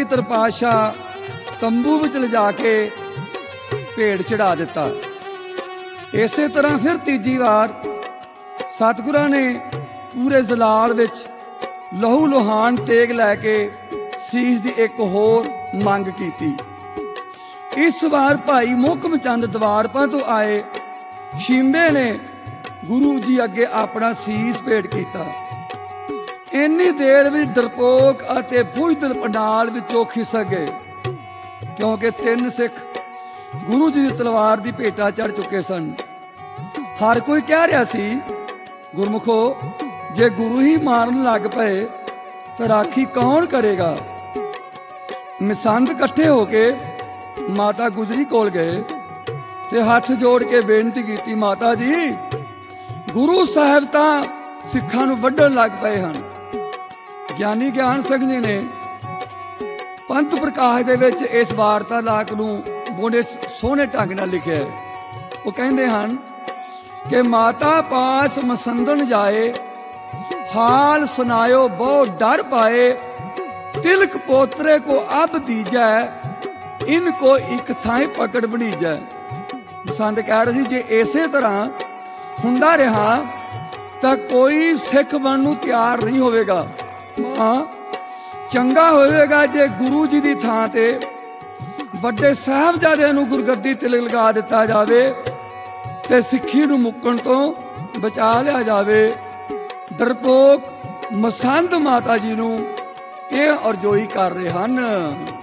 ਤੀਸਰ ਪਾਤਸ਼ਾਹ ਤੰਬੂ ਵਿੱਚ ਲਿਜਾ ਕੇ ਭੇਡ ਚੜਾ ਦਿੱਤਾ। ਇਸੇ ਤਰ੍ਹਾਂ ਫਿਰ ਤੀਜੀ ਵਾਰ ਸਤਿਗੁਰਾਂ ਨੇ ਪੂਰੇ ਜਲਾਲ ਵਿੱਚ ਲਹੂ ਲੁਹਾਨ ਤੇਗ ਲੈ ਕੇ ਸੀਸ ਦੀ ਇੱਕ ਹੋਰ ਮੰਗ ਕੀਤੀ। ਇਸ ਵਾਰ ਭਾਈ ਮੋਹਕਮ ਚੰਦ ਦਵਾਰਪਾਂ ਤੋਂ ਆਏ ਸ਼ੀਂਬੇ ਨੇ ਗੁਰੂ ਜੀ ਅੱਗੇ ਆਪਣਾ ਸੀਸ ਭੇਟ ਕੀਤਾ। ਇੰਨੀ ਦੇਰ ਵਿੱਚ ਡਰਪੋਕ ਅਤੇ ਬੁਝਦਿਲ ਪੰਡਾਲ ਵਿੱਚੋਂ ਖਿਸਕ ਗਏ, ਕਿਉਂਕਿ 3 ਸਿੱਖ ਗੁਰੂ ਜੀ ਦੀ ਤਲਵਾਰ ਦੀ ਭੇਟਾ ਚੜ ਚੁੱਕੇ ਸਨ। ਹਰ ਕੋਈ ਕਹਿ ਰਿਹਾ ਸੀ, ਗੁਰਮੁਖੋ, ਜੇ ਗੁਰੂ ਹੀ ਮਾਰਨ ਲੱਗ ਪਏ ਤਾਂ ਰਾਖੀ ਕੌਣ ਕਰੇਗਾ। ਮਸੰਦ ਇਕੱਠੇ ਹੋ ਕੇ ਮਾਤਾ ਗੁਜਰੀ ਕੋਲ ਗਏ ਤੇ ਹੱਥ ਜੋੜ ਕੇ ਬੇਨਤੀ ਕੀਤੀ, ਮਾਤਾ ਜੀ, ਗੁਰੂ ਸਾਹਿਬ ਤਾਂ ਸਿੱਖਾਂ ਨੂੰ ਵੱਢਣ ਲੱਗ ਪਏ ਹਨ। ਗਿਆਨੀ ਗਿਆਨ ਸਿੰਘ ਜੀ ਨੇ ਪੰਥ ਪ੍ਰਕਾਸ਼ ਦੇ ਵਿੱਚ ਇਸ ਵਾਰਤਾਲਾਪ ਨੂੰ ਬੜੇ ਸੋਹਣੇ ਢੰਗ ਨਾਲ ਲਿਖਿਆ ਹੈ। ਉਹ ਕਹਿੰਦੇ ਹਨ ਕਿ ਮਾਤਾ ਪਾਸ ਮਸੰਦਨ ਜਾਏ, ਹਾਲ ਸੁਨਾਇਓ ਬਹੁ ਡਰ ਪਾਏ, ਤਿਲਕ ਪੋਤਰੇ ਕੋ ਅਬ ਦੀਜੈ, ਇਨਕੋ ਇੱਕ ਥਾਂ ਪਕੜ ਬਣੀਜੈ। ਮਸੰਦ ਕਹਿ ਰਹੇ ਸੀ, ਜੇ ਇਸੇ ਤਰ੍ਹਾਂ ਹੁੰਦਾ ਰਿਹਾ ਤਾਂ ਕੋਈ ਸਿੱਖ ਬਣਨ ਨੂੰ ਤਿਆਰ ਨਹੀਂ ਹੋਵੇਗਾ। ਚੰਗਾ ਹੋਵੇਗਾ ਜੇ ਗੁਰੂ ਜੀ ਦੀ ਥਾਂ ਤੇ ਵੱਡੇ ਸਾਹਿਬਜ਼ਾਦਿਆਂ ਨੂੰ ਗੁਰਗੱਦੀ ਤਿਲਕ ਲਗਾ ਦਿੱਤਾ ਜਾਵੇ ਤੇ ਸਿੱਖੀ ਨੂੰ ਮੁੱਕਣ ਤੋਂ ਬਚਾ ਲਿਆ ਜਾਵੇ। ਡਰਪੋਕ ਮਸੰਦ ਮਾਤਾ ਜੀ ਨੂੰ ਇਹ ਅਰਜ਼ੋਈ ਕਰ ਰਹੇ ਹਨ।